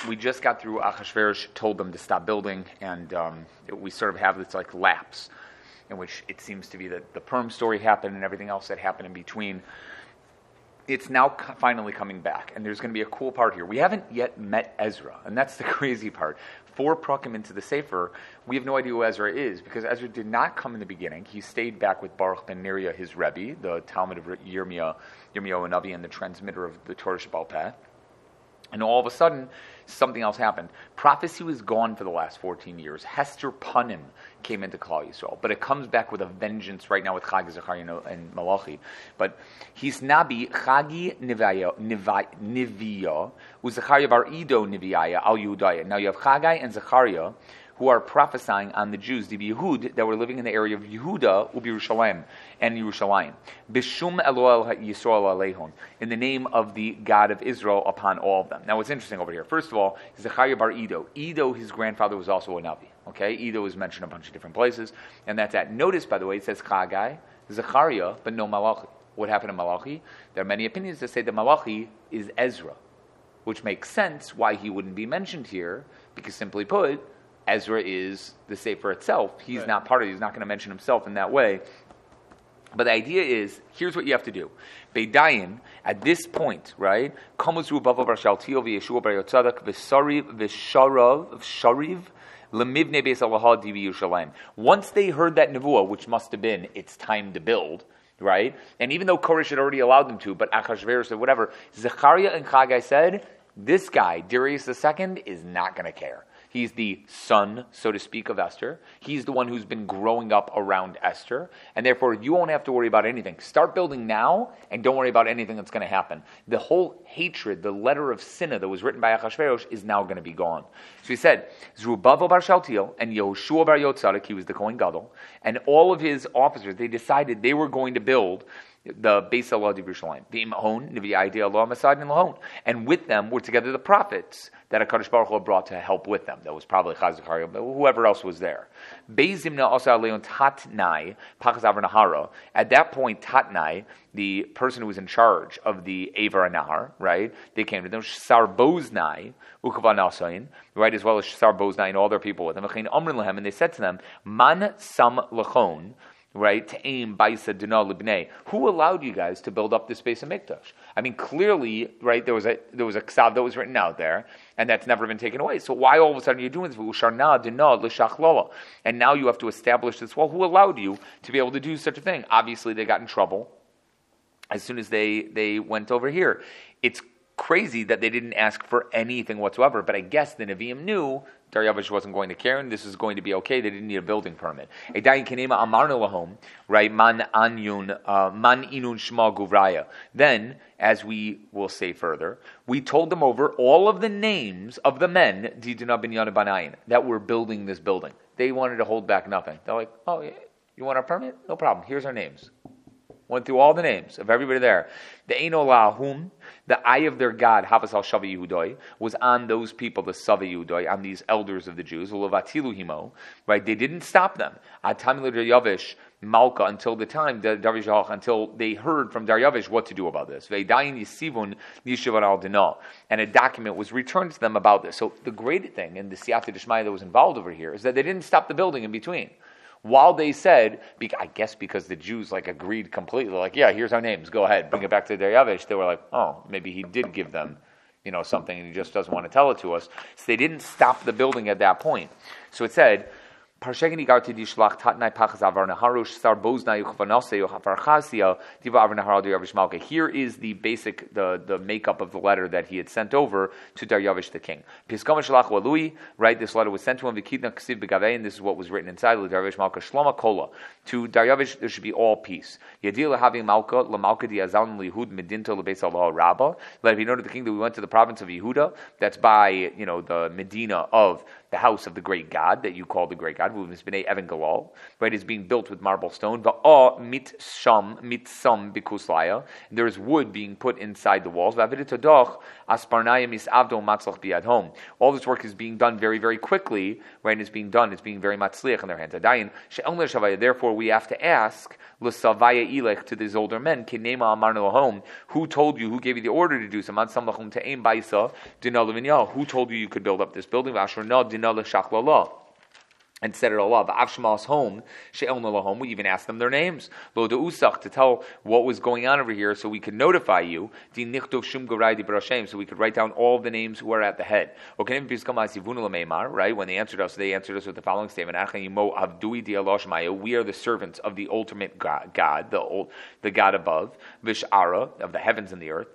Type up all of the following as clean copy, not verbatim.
we just got through Achashverosh told them to stop building, and we sort of have this like lapse in which it seems to be that the Purim story happened and everything else that happened in between. It's now finally coming back, and there's going to be a cool part here. We haven't yet met Ezra, and that's the crazy part. 4 prakim into the Sefer, we have no idea who Ezra is, because Ezra did not come in the beginning. He stayed back with Baruch ben Neriah, his Rebbe, the Talmud of Yirmiyahu Hanavi, and the transmitter of the Torah Shebaal Peh. And all of a sudden, something else happened. Prophecy was gone for the last 14 years. Hester Punim came into Klal Yisrael, but it comes back with a vengeance right now with Chagi, Zechariah, and Malachi. But he's Nabi, Chagi Niviyah, Zechariah bar Ido Niviyah al Yehudaya. Now you have Chagai and Zechariah, who are prophesying on the Jews, the Yehud, that were living in the area of Yehuda, Ubirushalayim, and Yerushalayim. Bishum Eloel Yisrael Aleihon, in the name of the God of Israel upon all of them. Now what's interesting over here, first of all, Zechariah bar Ido. Ido, his grandfather, was also a Navi. Okay, Ido is mentioned a bunch of different places, and that's that. Notice, by the way, it says Chagai, Zechariah, but no Malachi. What happened to Malachi? There are many opinions that say that Malachi is Ezra, which makes sense why he wouldn't be mentioned here, because simply put, Ezra is the Sefer itself. He's not part of it. He's not going to mention himself in that way. But the idea is, here's what you have to do. Beidayin, at this point, right? Once they heard that nevuah, which must have been, it's time to build, right? And even though Koresh had already allowed them to, but Achashverosh said whatever, Zechariah and Chagai said, this guy, Darius II, is not going to care. He's the son, so to speak, of Esther. He's the one who's been growing up around Esther. And therefore, you won't have to worry about anything. Start building now, and don't worry about anything that's going to happen. The whole hatred, the letter of Sinah that was written by Achashverosh is now going to be gone. So he said, Zerubbabel bar Shaltiel and Yehoshua bar Yotzadak, he was the Kohen Gadol, and all of his officers, they decided they were going to build the Beis Allah of Yerushalayim, the Imhon, Nevi Idea Allah Masad and Lahon, and with them were together the prophets that HaKadosh Baruch Hu brought to help with them. That was probably Chazakariah, but whoever else was there. Beizimna also Leon Tatnai Pachas Nahara. At that point, Tatnai, the person who was in charge of the Avar Nahar, right? They came to them. Sarboznai Ukavan Nasain, right, as well as Sarboznai and all their people with them. And they said to them, Man Sam Lachon. Right, to aim Baisa Dina Libnei. Who allowed you guys to build up this Beis Hamikdash? I mean, clearly, right, there was a ksav that was written out there, and that's never been taken away. So why all of a sudden are you doing this? Usharna Dina L'Shachlala, and now you have to establish this. Well, who allowed you to be able to do such a thing? Obviously, they got in trouble as soon as they went over here. It's crazy that they didn't ask for anything whatsoever, but I guess the Nevi'im knew Daryavish wasn't going to care, and this is going to be okay. They didn't need a building permit. Right? Man inun shma guvraya. Then, as we will say further, we told them over all of the names of the men that were building this building. They wanted to hold back nothing. They're like, oh, yeah, you want our permit? No problem. Here's our names. Went through all the names of everybody there. The Eino Lahum, the eye of their God, Havas al Shavi Yehudoi, was on those people, the Savi Yehudoi, on these elders of the Jews, Ulavatilu Himo, right? They didn't stop them. Atamilu Daryavish, Malka, until the time, until they heard from Daryavish what to do about this. Veidayin Yisivun Yishivan al Dina. And a document was returned to them about this. So the great thing, and the Siyata Dishmaya that was involved over here, is that they didn't stop the building in between. While they said, I guess because the Jews agreed completely, yeah, here's our names, go ahead, bring it back to Daryavish, they were like, oh, maybe he did give them, something and he just doesn't want to tell it to us. So they didn't stop the building at that point. So it said, here is the basic, the makeup of the letter that he had sent over to Daryavish the king. Right, this letter was sent to him, and this is what was written inside. To Daryavish, there should be all peace. Let it be known to the king that we went to the province of Yehuda, that's by the Medina of the house of the great God, that you call the great God. God, who is b'nei Evan Galal, right, is being built with marble stone. Va'ah mitsam bikuslaya. There is wood being put inside the walls. Va'aviditadoch asparnayim isavdo matzlach biad home. All this work is being done very, very quickly, right? And it's being very matzliach in their hands. Adayin she'el shavaya. Therefore, we have to ask l'savaya ilech to these older men. Kinema amarnu lahom. Who told you? Who gave you the order to do so? Man samlachum te'em ba'isa dinah levinyah. Who told you could build up this building? V'asher na dinah l'shachlala. And said it all up. Avshmal's home, she'elna lahom. We even asked them their names. Lo de'usach, to tell what was going on over here, so we could notify you. Di nichtov shum garai di barashem, so we could write down all the names who are at the head. Right? When they answered us with the following statement: we are the servants of the ultimate God, the God above, Vishara, of the heavens and the earth.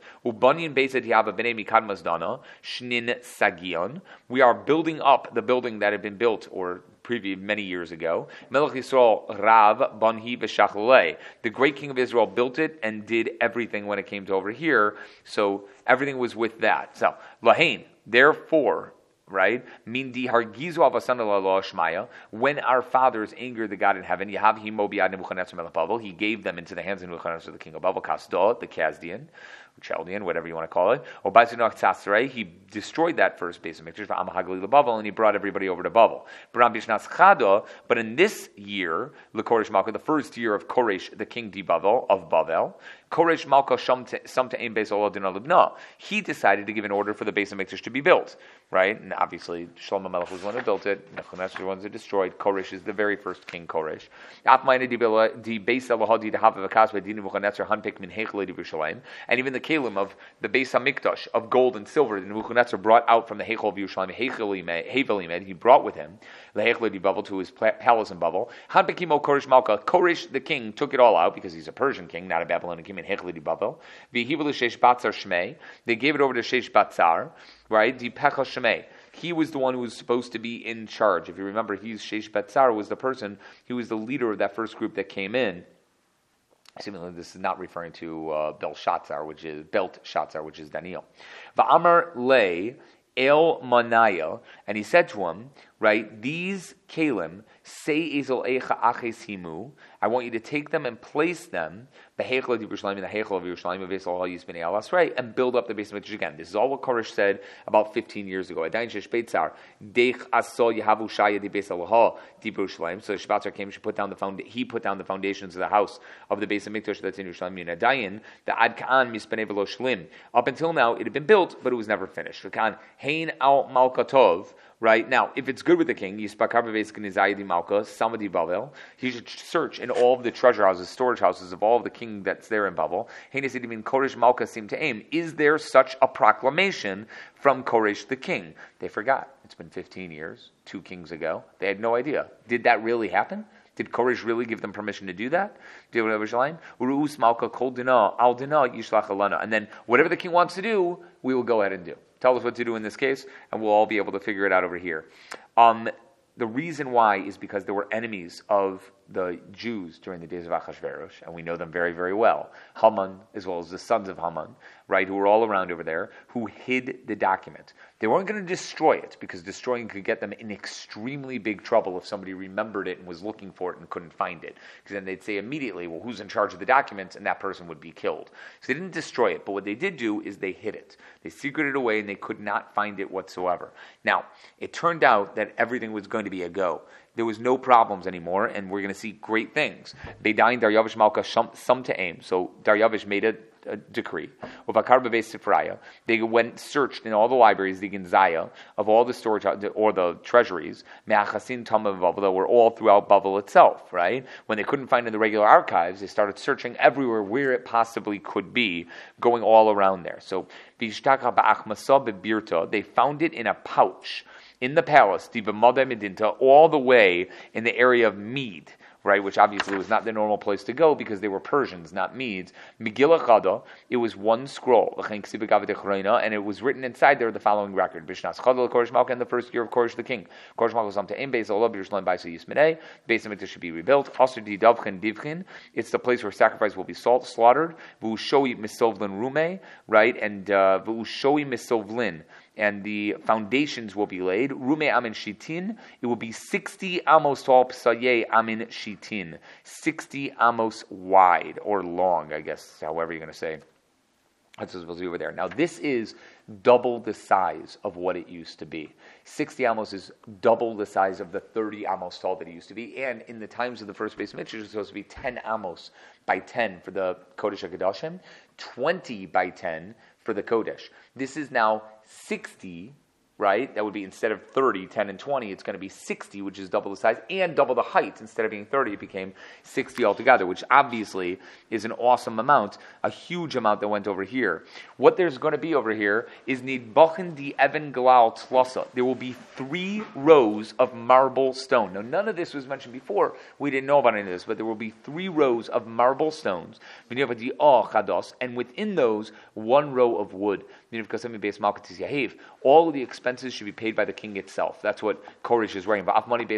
We are building up the building that had been built, or many years ago. Melech Yisrael Rav Banhi B'Shachlei. The great king of Israel built it and did everything when it came to over here. So everything was with that. So Lahain, therefore, right? Mindi hargizu avasana la shmaya. When our fathers angered the God in heaven, Yahav himo biad Nebuchadnezzar melech Bavel. He gave them into the hands of Nebuchadnezzar, the king of Bavel, Kasda, the Kasdian, Chaldean, whatever you want to call it. Or Bazinach Tzasrei, he destroyed that first base of Mikdash, Amahagli the Bavel, and he brought everybody over to Bavel. But in this year, Koresh Malka, the first year of Koresh, the king of Bavel, Koresh Malka Samta Ein Beis Oladina Libna. He decided to give an order for the base of Mikdash to be built, right? And obviously, Shlomo Melech was the one who built it. Nebuchadnezzar was the ones who destroyed. Koresh is the very first king, Koresh. And even the kalim of the Beis HaMikdash of gold and silver that Nebuchadnezzar brought out from the Heichel of Yerushalayim, he brought with him the Heichel di Bavel to his palace in Bavel. Han Bekimo Koresh Malka. Koresh the king took it all out because he's a Persian king, not a Babylonian king. In Heichel di Bavel, V'hivelu Sheish Batzar Shmei. They gave it over to Sheish Batzar, right? Di Pecha Shmei. He was the one who was supposed to be in charge. If you remember, Sheish Batzar was the person. He was the leader of that first group that came in. Similarly, this is not referring to Belshazzar, which is Daniel. Va'amar le el manaya, and he said to him, right, these kalim, say ezel echa aches himu, I want you to take them and place them in the Heichel of Yerushalayim, and build up the base of Mikdash again. This is all what Koresh said about 15 years ago. So Shebazar came, he put down the foundations of the house of the base of Mikdash that's in Yerushalayim. Up until now, it had been built, but it was never finished. Right now, if it's good with the king, he should search in all of the treasure houses, storage houses of all of the king that's there in Bavel. Is there such a proclamation from Koresh the king? They forgot. It's been 15 years, 2 kings ago. They had no idea. Did that really happen? Did Koresh really give them permission to do that? And then whatever the king wants to do, we will go ahead and do. Tell us what to do in this case, and we'll all be able to figure it out over here. The reason why is because there were enemies of the Jews during the days of Achashverosh, and we know them very, very well. Haman, as well as the sons of Haman, right, who were all around over there, who hid the document. They weren't going to destroy it, because destroying could get them in extremely big trouble if somebody remembered it and was looking for it and couldn't find it. Because then they'd say immediately, well, who's in charge of the documents? And that person would be killed. So they didn't destroy it, but what they did do is they hid it. They secreted it away, and they could not find it whatsoever. Now, it turned out that everything was going to be a go. There was no problems anymore, and we're going to see great things. Beidain Daryavish Malka some to aim. So Daryavish made a decree. They went searched in all the libraries, the Ginzaya, of all the storage or the treasuries, that were all throughout Bavel itself, right? When they couldn't find in the regular archives, they started searching everywhere where it possibly could be, going all around there. So they found it in a pouch in the palace, all the way in the area of Mead, right, which obviously was not the normal place to go because they were Persians, not Medes. Megillah Chada, it was one scroll, and it was written inside there the following record. Bishnas Chada Koresh Malka, in the first year of Koresh the king. Koresh Malka Sam to Ein Beis Allah Yerushalayim Baisa Yisminei. Beis Hamikdash should be rebuilt. Asher Di Davchen Divchen. It's the place where sacrifice will be slaughtered. V'ushoi Misovlin Rume, right, and V'ushoi Misovlin. and the foundations will be laid. Rume amin shitin, it will be 60 amos tall, psaye amin shitin, 60 amos wide, or long, I guess, however you're going to say. That's what supposed to be over there. Now, this is double the size of what it used to be. 60 amos is double the size of the 30 amos tall that it used to be. And in the times of the first base Midrash, it's supposed to be 10 amos by 10 for the Kodesh HaKadoshim, 20 by 10 for the Kodesh. This is now 60, right? That would be, instead of 30, 10, and 20, it's going to be 60, which is double the size, and double the height. Instead of being 30, it became 60 altogether, which obviously is an awesome amount, a huge amount that went over here. What there's going to be over here is Nidbachen di Even Galal Tlasa. There will be 3 rows of marble stone. Now, none of this was mentioned before. We didn't know about any of this, but there will be 3 rows of marble stones, and within those, 1 row of wood. All of the expenses should be paid by the king itself. That's what Koresh is writing.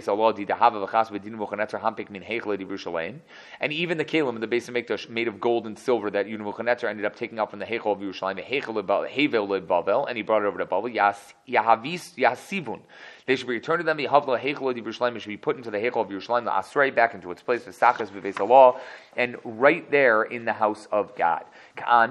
And even the Kalim in the base of Mikdash made of gold and silver that Nebuchadnezzar ended up taking out from the Heichal of Yerushalayim, and he brought it over to Babel. Yasivun. They should be returned to them. It should be put into the Heichal of Yerushalayim, the Asrei, back into its place, and right there in the house of God. So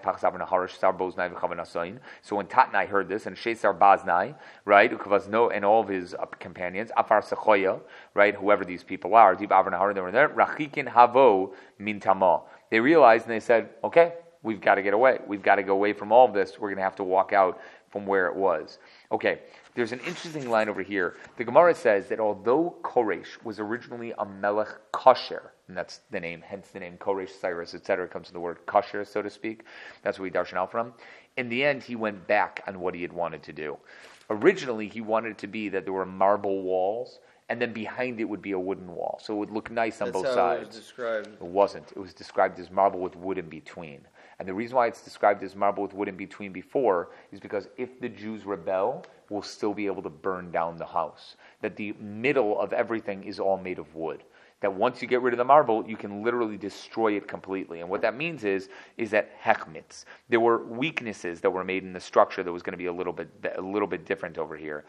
when Tatnai heard this, and Shesar Baznai, right, and all of his companions, Afar Sechoya, right, whoever these people are, Deep Avar Nahar, they were there, Rachikin Havo Mintama. They realized and they said, okay, we've got to get away. We've got to go away from all of this. We're going to have to walk out from where it was. Okay, there's an interesting line over here. The Gemara says that although Koresh was originally a Melech Kosher, and that's the name, hence the name Koresh, Cyrus, etc., comes from the word kosher, so to speak. That's where we darshan out from. In the end, he went back on what he had wanted to do. Originally, he wanted it to be that there were marble walls, and then behind it would be a wooden wall. So it would look nice on both sides. It was described. It wasn't. It was described as marble with wood in between. And the reason why it's described as marble with wood in between before is because if the Jews rebel, we'll still be able to burn down the house. That the middle of everything is all made of wood. That once you get rid of the marble, you can literally destroy it completely. And what that means is that hechmitz. There were weaknesses that were made in the structure that was going to be a little bit different over here.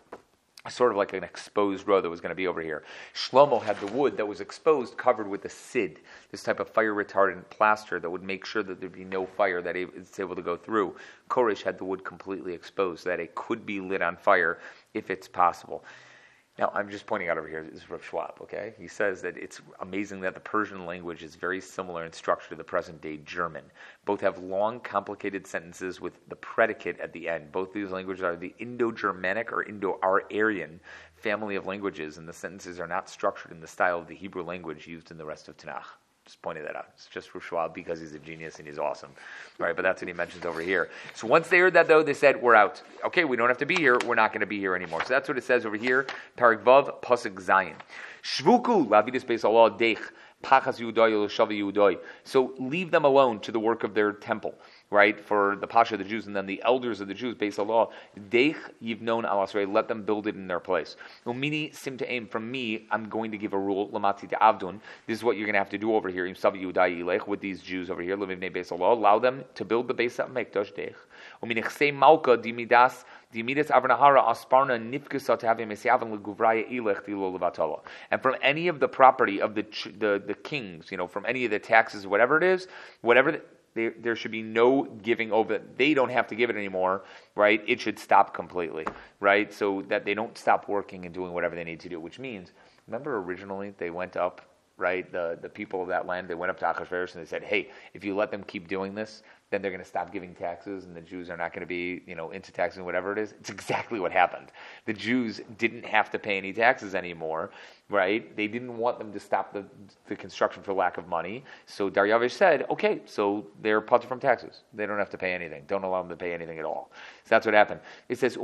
Sort of like an exposed row that was going to be over here. Shlomo had the wood that was exposed, covered with a sid, this type of fire-retardant plaster that would make sure that there'd be no fire that it's able to go through. Koresh had the wood completely exposed, so that it could be lit on fire if it's possible. Now, I'm just pointing out over here, this is Rav Schwab, okay? He says that it's amazing that the Persian language is very similar in structure to the present-day German. Both have long, complicated sentences with the predicate at the end. Both these languages are the Indo-Germanic or Indo-Aryan family of languages, and the sentences are not structured in the style of the Hebrew language used in the rest of Tanakh. Just pointing that out. It's just Rav Schwab because he's a genius and he's awesome. All right, but that's what he mentions over here. So once they heard that, though, they said, we're out. Okay, we don't have to be here. We're not going to be here anymore. So that's what it says over here. Parak Vav, Pasuk Zayin. Shvuku, lavidus beis Allah, deich, pachas Yehuday, l'shavi Yehuday. So leave them alone to the work of their temple, right, for the Pasha of the Jews, and then the elders of the Jews, beis Allah, deich yivnon al Asrei, let them build it in their place. Umini sim to aim, from me, I'm going to give a rule, lamati to avdun. This is what you're going to have to do over here, imsavi Yehuday ilech, with these Jews over here, living in beis Allah, allow them to build the beis HaMikdash, deich. Umini chsei malka dimidas, Dimidas Avnahara Asparna Nifkusa to have him Leguvraya Elech Dilo Levatala. And from any of the property of the kings, from any of the taxes, whatever it is, there should be no giving over. They don't have to give it anymore, right? It should stop completely, right? So that they don't stop working and doing whatever they need to do, which means, remember originally they went up, right? The people of that land, they went up to Achashverosh and they said, hey, if you let them keep doing this, then they're going to stop giving taxes and the Jews are not going to be, into taxing, whatever it is. It's exactly what happened. The Jews didn't have to pay any taxes anymore, right? They didn't want them to stop the construction for lack of money. So Daryavish said, okay, so they're putter from taxes. They don't have to pay anything. Don't allow them to pay anything at all. So that's what happened. It says,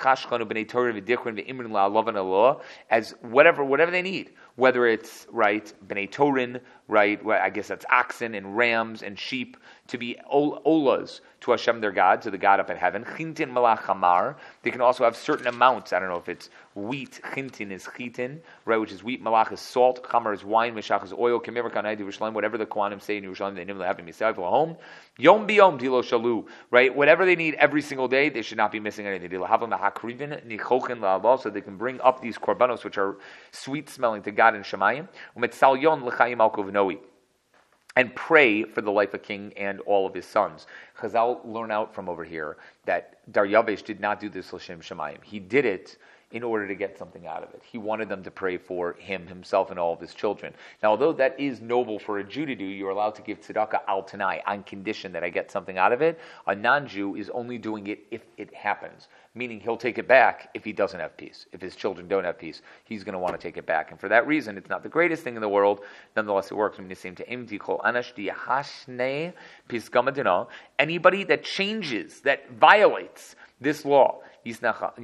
as whatever they need, whether it's, right, B'nai Torin, right, I guess that's oxen and rams and sheep, to be olas, to Hashem their God, to the God up in heaven. Chintin malach hamar. They can also have certain amounts. I don't know if it's wheat. Chintin is chitin, right, which is wheat. Malach is salt. Chamar is wine. Meshach is oil. Kemir kanai Yerushalayim. Whatever the Kohanim say in Yerushalayim, they nimla have in Misayv home. Yom biyom dilo shalu. Right, whatever they need every single day, they should not be missing anything. Dilo havim hakrivin nichochen la'allah, so they can bring up these korbanos which are sweet smelling to God in Shemayim. Umetzalyon l'chayim al kovnoi. And pray for the life of king and all of his sons. Chazal learn out from over here that Daryavish did not do this l'shem Shemayim. He did it in order to get something out of it. He wanted them to pray for him, himself, and all of his children. Now, although that is noble for a Jew to do, you're allowed to give tzedakah al tanai, on condition that I get something out of it. A non-Jew is only doing it if it happens, meaning he'll take it back if he doesn't have peace. If his children don't have peace, he's going to want to take it back. And for that reason, it's not the greatest thing in the world. Nonetheless, it works. Anybody that changes, that violates this law, a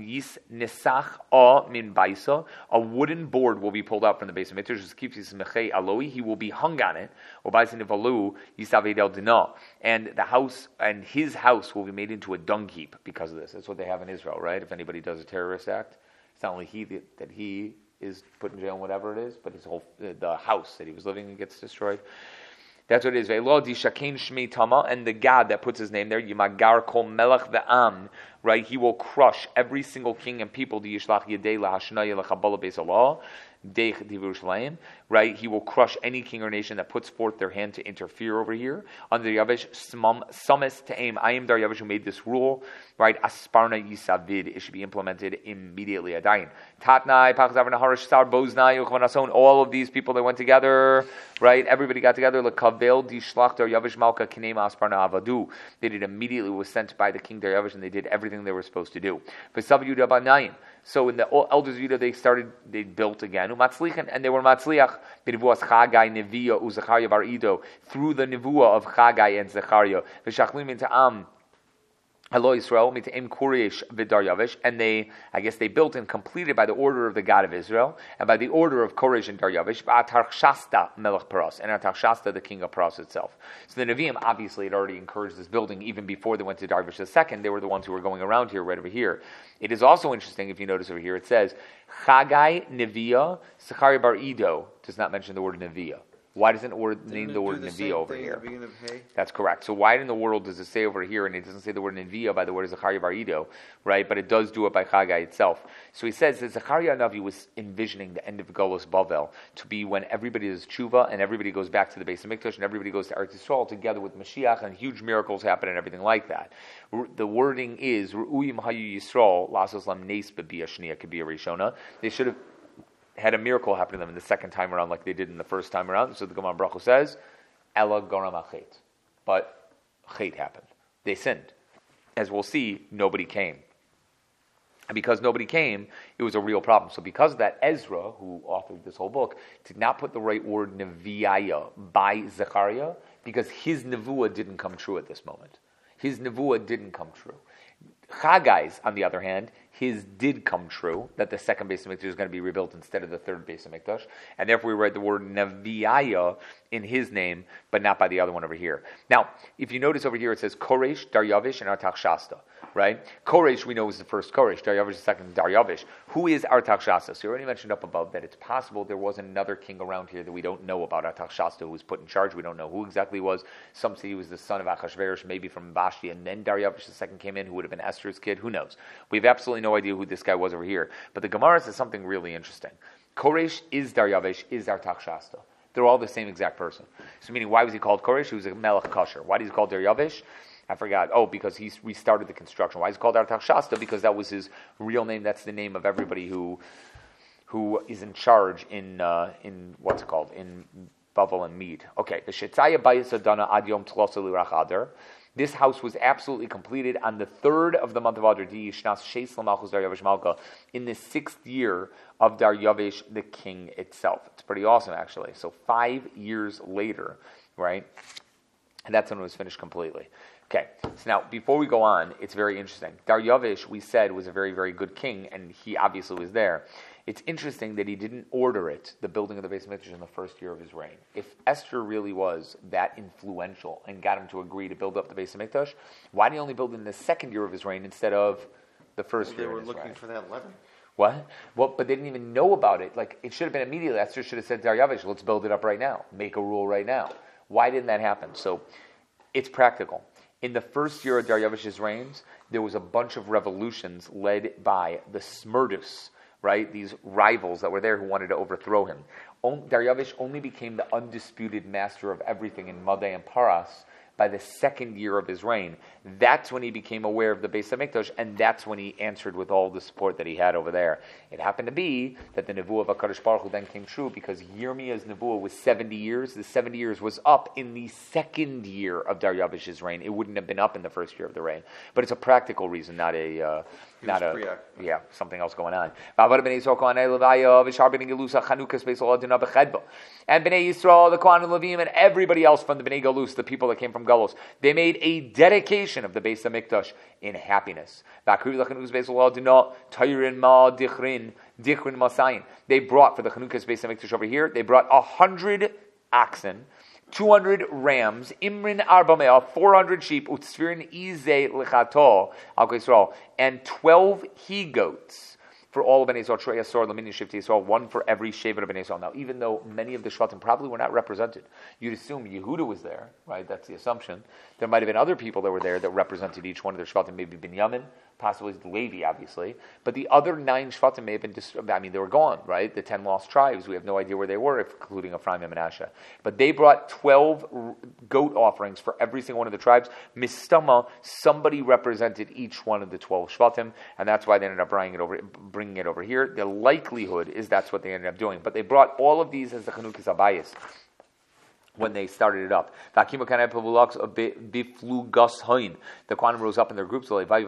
wooden board will be pulled out from the base of Mikdash. He will be hung on it. And the house and his house will be made into a dung heap because of this. That's what they have in Israel, right? If anybody does a terrorist act, it's not only that he is put in jail and whatever it is, but his whole the house that he was living in gets destroyed. That's what it is. And the God that puts his name there, Yimagar kol melech ve'am, right? He will crush every single king and people. Right? He will crush any king or nation that puts forth their hand to interfere over here. Under Yavish, summest to aim. I am Daryavish who made this rule. Right? Asparna yisavid. It should be implemented immediately. Adayin. Tatnai, Pachzav Naharish, Sar, Boznai, Yochvanason. All of these people that went together. Right? Everybody got together. Lekavel dishlach Daryavish Malka Kinema Asparna Avadu. They did immediately was sent by the king Daryavish, and they did everything they were supposed to do. V'sav Yudah Banayim. So in the elders of Judah, they built again. And they were matzliach b'nevuas Chagai, Neviah, Uzachariah bar Ido, through the nevuah of Chagai and Zechariah. V'shachlim into Am, Hello Yisrael, Mitaim Kurish v'Daryavish, and they built and completed by the order of the God of Israel, and by the order of Koresh and Daryavish, Atarchshasta Melech Paras, and Atarchshasta the king of Paras itself. So the Nevi'im obviously had already encouraged this building even before they went to Daryavish II. They were the ones who were going around here, right over here. It is also interesting, if you notice over here, it says, Chagai, Neviah, Zechariah bar Ido, does not mention the word Neviah. Why doesn't it name the word Neviah over here? That's correct. So why in the world does it say over here, and it doesn't say the word Neviah by the word Zechariah bar Ido, right? But it does do it by Chagai itself. So he says that Zechariah Navi was envisioning the end of Golus Bavel to be when everybody does tshuva and everybody goes back to the base of Mikdash and everybody goes to Eretz Yisrael together with Mashiach and huge miracles happen and everything like that. The wording is Ru'uyim Hayu Yisrael Lasos Lam Nes B'Bia Shnia K'Bia Rishona. They should have had a miracle happen to them in the second time around like they did in the first time around. So the Gemara Baruch says, Ela Goram Achet. But Chet happened. They sinned. As we'll see, nobody came. And because nobody came, it was a real problem. So because of that, Ezra, who authored this whole book, did not put the right word Neviah by Zechariah because his nevuah didn't come true at this moment. His nevuah didn't come true. Chaggai's, on the other hand, his did come true, that the second base of Mikdash is going to be rebuilt instead of the third base of Mikdash, and therefore we write the word Neviah in his name, but not by the other one over here. Now, if you notice over here, it says Koresh, Daryavish, and Artaxshasta, right? Koresh, we know, is the first Koresh, Daryavish is the second Daryavish. Who is Artaxshasta? So you already mentioned up above that it's possible there was another king around here that we don't know about, Artaxshasta, who was put in charge. We don't know who exactly he was. Some say he was the son of Achashverosh, maybe from Vashti, and then Daryavish the second came in, who would have been Esther's kid. Who knows? We have absolutely no idea who this guy was over here. But the Gemara says something really interesting. Koresh is Daryavish, is Artaxshasta. They're all the same exact person. So meaning, why was he called Koresh? He was a Melech Kasher. Why is he called Daryavish? I forgot. Oh, because he restarted the construction. Why is he called Artaxshasta? Because that was his real name. That's the name of everybody who is in charge in what's it called? In Bavel and Mead. Okay. The Shetzaya Bayis Adana Ad Yom Tlosa Lirach Adar. This house was absolutely completed on the 3rd of the month of Adar, in the 6th year of Daryavish, the king itself. It's pretty awesome, actually. So 5 years later, right? And that's when it was finished completely. Okay, so now before we go on, it's very interesting. Daryavish, we said, was a very, very good king, and he obviously was there. It's interesting that he didn't order it, the building of the Beis Hamikdash, in the first year of his reign. If Esther really was that influential and got him to agree to build up the Beis Hamikdash, why did he only build it in the second year of his reign instead of the first year of his reign? They were looking for that leaven. What? Well, but they didn't even know about it. Like, it should have been immediately. Esther should have said, Daryavish, let's build it up right now. Make a rule right now. Why didn't that happen? So, it's practical. In the first year of Daryavish's reigns, there was a bunch of revolutions led by the Smerdus, right? These rivals that were there who wanted to overthrow him. Daryavish only became the undisputed master of everything in Madeh and Paras by the second year of his reign. That's when he became aware of the Beis Hamikdash, and that's when he answered with all the support that he had over there. It happened to be that the Nevuah of HaKadosh Baruch Hu then came true because Yirmiyah's Nevuah was 70 years. The 70 years was up in the second year of Daryavish's reign. It wouldn't have been up in the first year of the reign. But it's a practical reason, not something else going on. And Bnei Yisrael, the Kohen and Levim, and everybody else from the Bnei Galus, the people that came from Galus, they made a dedication of the Beis Hamikdash in happiness. They brought for the Chanukas Beis Hamikdash over here, they brought 100 oxen, 200 rams, Imrin Arbamea, 400 sheep, Utsvirin Ize Lechato, Al Yisrael, and 12 he-goats for all of Bnei Yisrael, Trei Yisrael, Lamini Shifti Yisrael, one for every Shevet of Bnei Yisrael. Now, even though many of the Shvatim probably were not represented, you'd assume Yehuda was there, right? That's the assumption. There might have been other people that were there that represented each one of their Shvatim, maybe Binyamin, possibly Levi, obviously. But the other 9 Shvatim may have been, they were gone, right? The 10 lost tribes, we have no idea where they were, including Ephraim and Manasseh. But they brought 12 goat offerings for every single one of the tribes. Mistama, somebody represented each one of the 12 Shvatim, and that's why they ended up bringing it over here. The likelihood is that's what they ended up doing. But they brought all of these as the Chanukas Abayis when they started it up. The Kohanim rose up in their groups, as well as the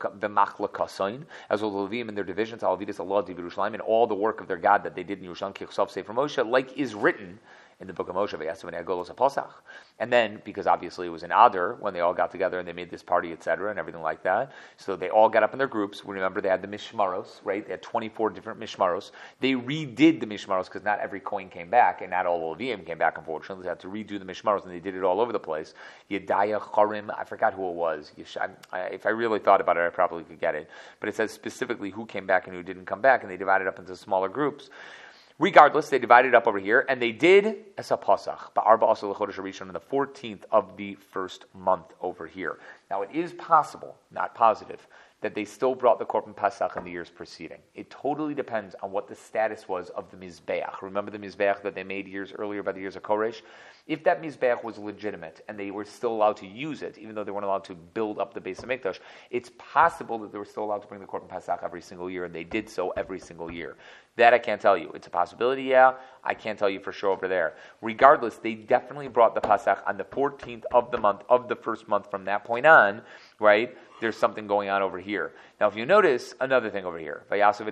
Levim in their divisions, and all the work of their God that they did in Yerushalayim, like is written in the book of Moshe. And then, because obviously it was an Adar, when they all got together and they made this party, etc., and everything like that, so they all got up in their groups. Remember, they had the Mishmaros, right? They had 24 different Mishmaros. They redid the Mishmaros because not every Kohen came back, and not all the Levim came back, unfortunately. They had to redo the Mishmaros, and they did it all over the place. Yedaya, Charim, I forgot who it was. If I really thought about it, I probably could get it. But it says specifically who came back and who didn't come back, and they divided up into smaller groups. Regardless, they divided up over here, and they did as a Pasach, Ba'arba Asar L'Chodesh Harishon, on the 14th of the first month over here. Now, it is possible, not positive, that they still brought the Korban Pesach in the years preceding. It totally depends on what the status was of the Mizbeach. Remember the Mizbeach that they made years earlier by the years of Koresh? If that Mizbeach was legitimate and they were still allowed to use it, even though they weren't allowed to build up the Beis Hamikdash, it's possible that they were still allowed to bring the Korban Pesach every single year, and they did so every single year. That I can't tell you. It's a possibility, yeah. I can't tell you for sure over there. Regardless, they definitely brought the Pesach on the 14th of the month, of the first month from that point on, right? There's something going on over here. Now, if you notice, another thing over here. All of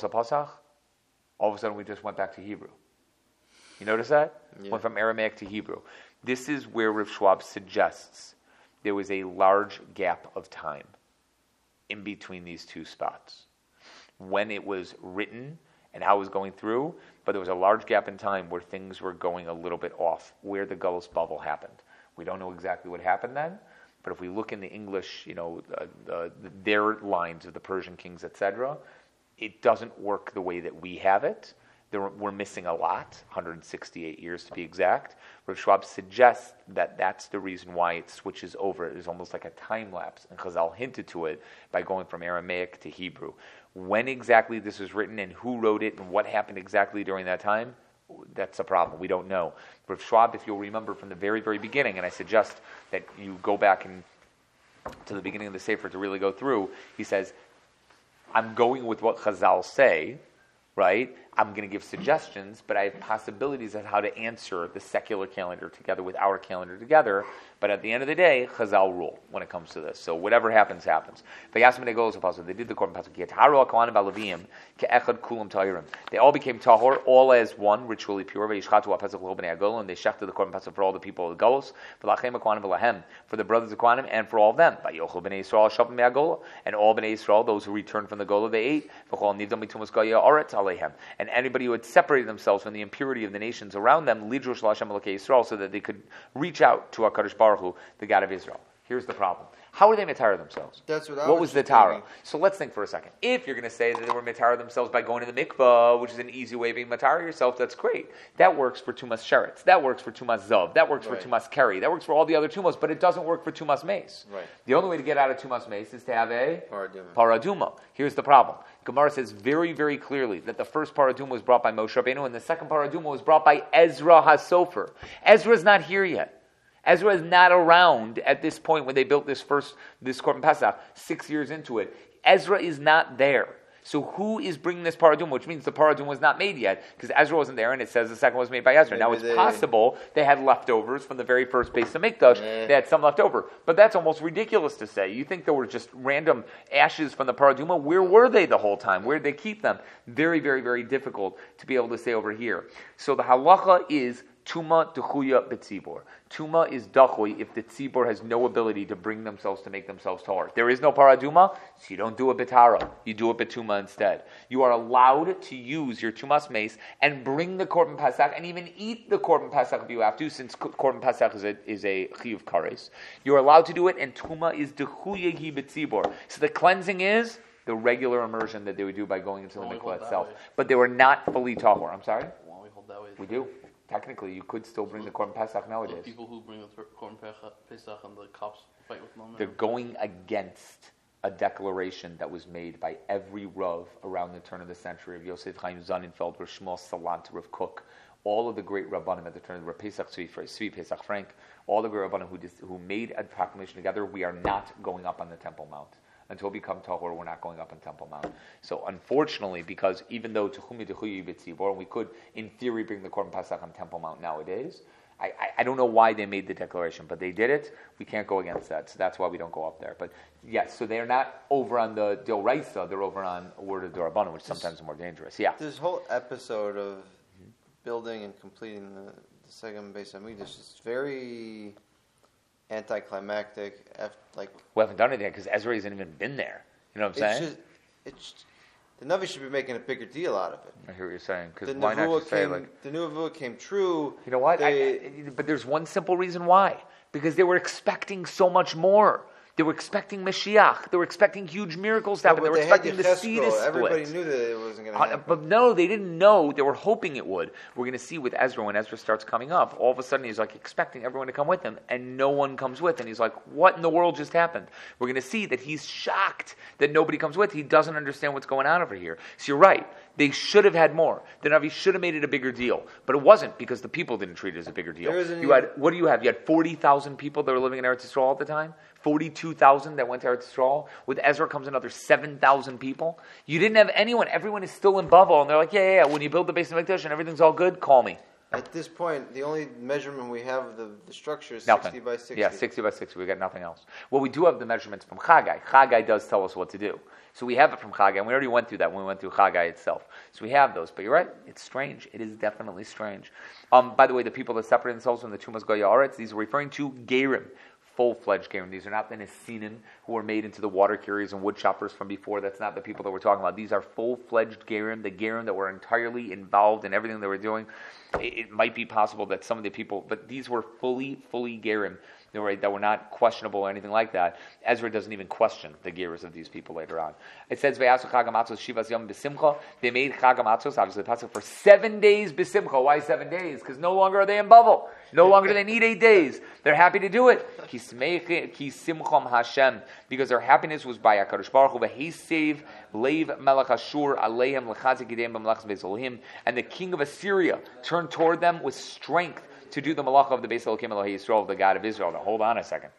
a sudden, we just went back to Hebrew. You notice that? Yeah. Went from Aramaic to Hebrew. This is where Rav Schwab suggests there was a large gap of time in between these two spots. When it was written and how it was going through, but there was a large gap in time where things were going a little bit off, where the Gullus bubble happened. We don't know exactly what happened then, but if we look in the English, their lines of the Persian kings, etc., it doesn't work the way that we have it. We're missing a lot, 168 years to be exact. Rav Schwab suggests that that's the reason why it switches over. It is almost like a time lapse, and Chazal hinted to it by going from Aramaic to Hebrew. When exactly this was written and who wrote it and what happened exactly during that time, that's a problem. We don't know. Rav Schwab, if you'll remember from the very, very beginning, and I suggest that you go back to the beginning of the Sefer to really go through, he says, I'm going with what Chazal say, right? I'm going to give suggestions, but I have possibilities of how to answer the secular calendar together with our calendar together. But at the end of the day, Chazal rule when it comes to this. So whatever happens, happens. They did the Korban Pesach. ke'echad kulam tahirim. They all became tahor, all as one, ritually pure. V'yishchatu ha'pesach l'chol b'nei hagol, and they shechted the korban pesach for all the people of the Golos, v'lachem ha'kohanim v'lahem, for the brothers of Kohanim, and for all of them. V'yochel b'nei Yisrael shavim me'agola, and all b'nei Yisrael, those who returned from the Gola, they ate. V'chol nivdom mitumas goya aretz aleihem, and anybody who had separated themselves from the impurity of the nations around them, lidrush l'Hashem elokei Yisrael, so that they could reach out to HaKadosh Baruch Hu, the God of Israel. Here's the problem. How were they mitara themselves? That's what was the Tara? So let's think for a second. If you're going to say that they were mitara themselves by going to the mikvah, which is an easy way of being mitara yourself, that's great. That works for tumas sheretz. That works for tumas zav. That works for tumas keri. That works for all the other tumas, but it doesn't work for tumas mace. Right. The only way to get out of tumas mace is to have a paraduma. Here's the problem. Gemara says very, very clearly that the first paraduma was brought by Moshe Rabbeinu, and the second paraduma was brought by Ezra HaSofer. Ezra's not here yet. Ezra is not around at this point when they built this Korban Pesach, 6 years into it. Ezra is not there. So who is bringing this paraduma, which means the paraduma was not made yet, because Ezra wasn't there, and it says the second was made by Ezra. Now, it's possible they had leftovers from the very first Beis Hamikdash. They had some left over. But that's almost ridiculous to say. You think there were just random ashes from the paraduma? Where were they the whole time? Where did they keep them? Very, very, very difficult to be able to say over here. So the halacha is Tuma dechuya b'tzibor. Tuma is dachui if the tzibor has no ability to bring themselves to make themselves tahor. There is no paraduma, so you don't do a betara. You do a betuma instead. You are allowed to use your tumas mace and bring the korban pesach and even eat the korban pesach if you have to, since korban pesach is a chiyuv kares. You are allowed to do it, and tuma is dechuya hi b'tzibor. So the cleansing is the regular immersion that they would do by going into the mikvah itself. But they were not fully tahor. I'm sorry? Why don't we hold that way? We do. Technically, you could still bring the Korban Pesach nowadays. The people who bring the Korban Pesach and the cops fight with them. They're going against a declaration that was made by every Rav around the turn of the century of Yosef Chaim Zonenfeld, Rav Shmuel Salant, Rav Kook, all of the great Rabbanim at the turn of Rav Pesach Tzvi Pesach Frank, all the great Rabbanim who made a proclamation together, we are not going up on the Temple Mount. Until we become tahor, we're not going up on Temple Mount. So unfortunately, because even though Techumi Dechuyi B'tzibor, we could, in theory, bring the Korban Pesach on Temple Mount nowadays, I don't know why they made the declaration, but they did it. We can't go against that, so that's why we don't go up there. But yes, so they're not over on the D'Oraisa, they're over on a word of D'Rabbanan, which sometimes is more dangerous. Yeah. This whole episode of building and completing the second Beis Hamikdash is very anticlimactic. We haven't done anything because Ezra hasn't even been there. You know what I'm saying? The Navi should be making a bigger deal out of it. I hear what you're saying. Because why not just say the Nevuah came true. You know what? But there's one simple reason why. Because they were expecting so much more. They were expecting Mashiach. They were expecting huge miracles to happen. They were expecting the sea to split. Everybody knew that it wasn't going to happen. But no, they didn't know. They were hoping it would. We're going to see with Ezra, when Ezra starts coming up, all of a sudden he's like expecting everyone to come with him, and no one comes with. And he's like, what in the world just happened? We're going to see that he's shocked that nobody comes with. He doesn't understand what's going on over here. So you're right. They should have had more. The Navi should have made it a bigger deal. But it wasn't, because the people didn't treat it as a bigger deal. What do you have? You had 40,000 people that were living in Eretz Yisrael at the time? 42,000 that went to Eretz Yisrael. With Ezra comes another 7,000 people. You didn't have anyone. Everyone is still in Bavel. And they're like, yeah. When you build the Beis Hamikdash and everything's all good, call me. At this point, the only measurement we have of the structure is nothing. 60 by 60. Yeah, 60 by 60. We got nothing else. Well, we do have the measurements from Chagai. Chagai does tell us what to do. So we have it from Chagai, and we already went through that when we went through Chagai itself. So we have those. But you're right. It's strange. It is definitely strange. By the way, the people that separate themselves from the Tumas Goya Aretz, these are referring to Gerim. Full-fledged Gerim. These are not the Nesinim who were made into the water carriers and wood choppers from before. That's not the people that we're talking about. These are full-fledged Gerim, the Gerim that were entirely involved in everything they were doing. It might be possible that some of the people, but these were fully Gerim. That were not questionable or anything like that. Ezra doesn't even question the gears of these people later on. It says, "Ve'asu Chag HaMatzos Shivas Yom B'Simcha." They made Chag HaMatzos, obviously the Pasuk, for 7 days B'Simcha. Why 7 days? Because no longer are they in Bavel. No longer do they need 8 days. They're happy to do it. Ki Simcham Hashem, because their happiness was by HaKadosh Baruch Hu. V'Heisev Leiv Melech Ashur Aleihem Lechazik Yidem B'Melechas Beis Elohim, and the king of Assyria turned toward them with strength to do the malach of the Beis Elokim Elohei Yisrael, the God of Israel. Now, hold on a second.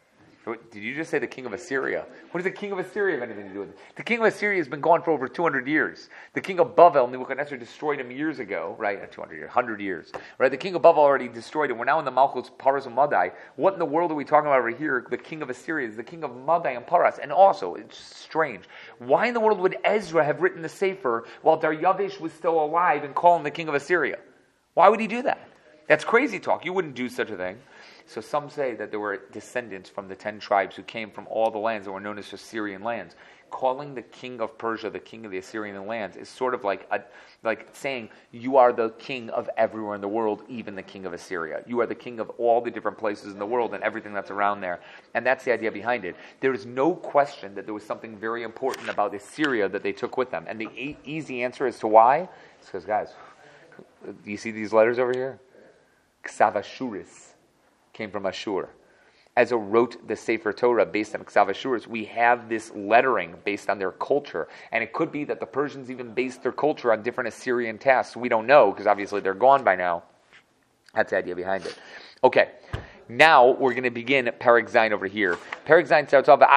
Did you just say the king of Assyria? What does the king of Assyria have anything to do with it? The king of Assyria has been gone for over 200 years. The king of Bavel, Nebuchadnezzar destroyed him years ago, right? 200 years, 100 years, right? The king of Bavel already destroyed him. We're now in the Malchus, Paras, and Madai. What in the world are we talking about over here? The king of Assyria is the king of Madai and Paras. And also, it's strange. Why in the world would Ezra have written the Sefer while Daryavish was still alive and call him the king of Assyria? Why would he do that? That's crazy talk. You wouldn't do such a thing. So some say that there were descendants from the 10 tribes who came from all the lands that were known as Assyrian lands. Calling the king of Persia the king of the Assyrian lands is sort of like saying you are the king of everywhere in the world, even the king of Assyria. You are the king of all the different places in the world and everything that's around there. And that's the idea behind it. There is no question that there was something very important about Assyria that they took with them. And the easy answer as to why is because, guys, do you see these letters over here? Ksav Ashuris came from Ashur. Ezra wrote the Sefer Torah based on Ksav Ashuris. We have this lettering based on their culture. And it could be that the Persians even based their culture on different Assyrian tasks. We don't know, because obviously they're gone by now. That's the idea behind it. Okay. Now we're going to begin Perek Zayin over here. Perek Zayin starts off,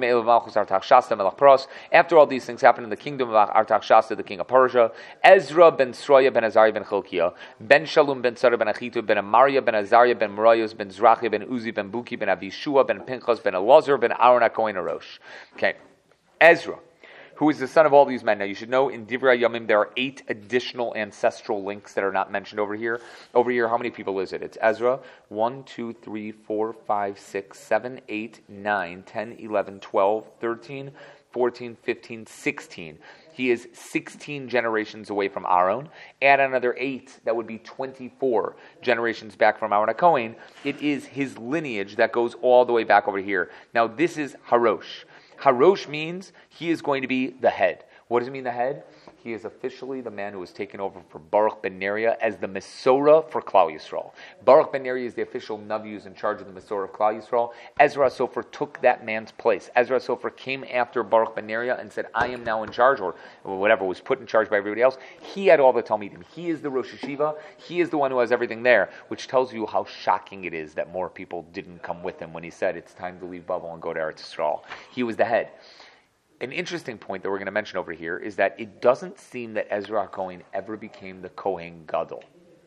after all these things happened in the kingdom of Artaxshasta, the king of Persia, Ezra ben Sroya ben Azariah ben Chilkiah, ben Shalom ben Tzara ben Achitub, ben Amariah ben Azariah ben Merayos, ben Zrachia ben Uzi ben Buki, ben Avishua, ben Pinchas, ben Elazar, ben Aaron HaKohen Arosh. Okay, Ezra, who is the son of all these men. Now you should know in Divrei Yamim there are 8 additional ancestral links that are not mentioned over here. Over here, how many people is it? It's Ezra, 1, 2, 3, 4, 5, 6, 7, 8, 9, 10, 11, 12, 13, 14, 15, 16. He is 16 generations away from Aaron. Add another 8, that would be 24 generations back from Aaron HaKohen. It is his lineage that goes all the way back over here. Now this is Harosh. Harosh means he is going to be the head. What does it mean, the head? He is officially the man who has taken over for Baruch ben Neriah as the Mesorah for Klal Yisrael. Baruch ben Neriah is the official Navi who's in charge of the Mesorah of Klal Yisrael. Ezra HaSofer took that man's place. Ezra HaSofer came after Baruch ben Neriah and said, I am now in charge, or whatever, was put in charge by everybody else. He had all the Talmidim. He is the Rosh Hashiva. He is the one who has everything there, which tells you how shocking it is that more people didn't come with him when he said it's time to leave Babel and go to Eretz Yisrael. He was the head. An interesting point that we're going to mention over here is that it doesn't seem that Ezra HaKohen ever became the Kohen Gadol.